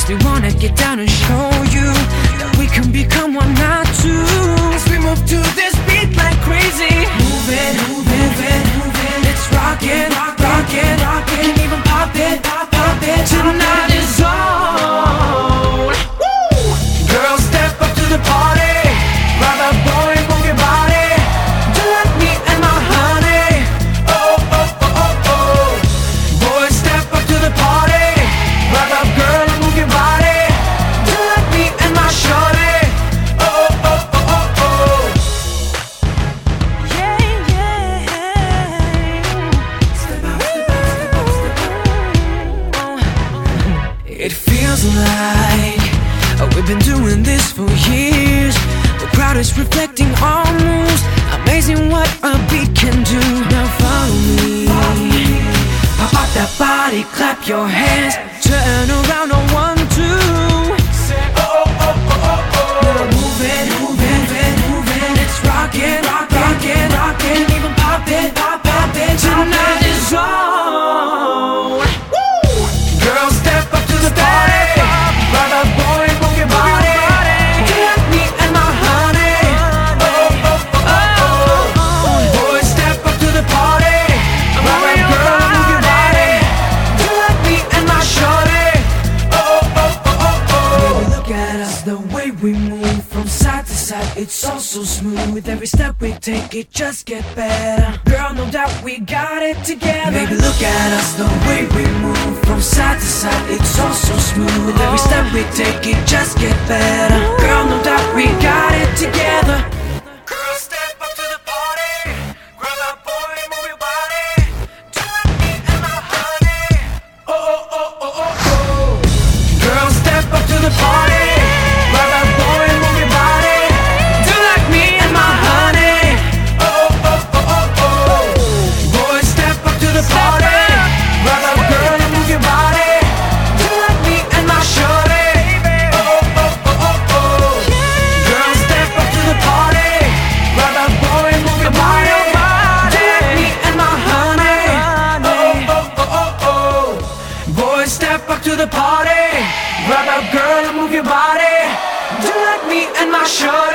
Cause we wanna get down and show you that we can become one, not two. As we move to this beat like crazy, move it, move it, move it, move it. Let's rock it, rock it, rock it. Can even pop it, pop it. Tonight is on. Woo! Girls, step up to the party. Grab a boy, move your body. Do like me and my honey. Oh, oh, oh, oh, oh. Boys, step up to the party. Grab a girl and move your body. Do like me and my shorty. Oh, oh, oh, oh, oh. Yeah, yeah. Step out, step out, step out, step out. It feels like we've been doing this for years. The crowd is reflecting our moves. Amazing what a beat can do. Now follow me. Pop up that body, clap your hands. Turn around on 1, 2. Say oh, oh, oh, oh, oh, oh. Now move it, move it, move it, move it. Let's rock it, rock it, rock it. Even pop it, pop it. Tonight is on. Woo! Girls, step up to the party. Grab a boy, move your body. Do like me and my honey. Oh, oh, oh, oh, oh. Boys, step up to the party. Grab a girl, move your body. Do like me and my shorty. Oh, oh, oh, oh, oh. Baby, look at us, the way we move from side to side. It's all so smooth. With every step we take, it just get better. Girl, no doubt we got it together. Baby, look at us, the way we move from side to side. It's all so smooth. With every step we take, it just get better. Girl, no doubt we got it together. Girl, step up to the party. Grab a boy, move your body. Do like me and my honey. Oh, oh, oh, oh, oh, oh. Girl, step up to the party. Grab a boy, move your body. Do like me and my honey. Oh, oh, oh, oh, oh. Boys, step up to the party. Grab a girl and move your body. Do like me and my shorty. Oh, oh, oh, oh, oh. Girls, step up to the party. Grab a boy and move your body. Do like me and my honey. Oh, oh, oh, oh, oh. Boys, step up to the party. Grab a girl and move your body. Do like me and my shorty.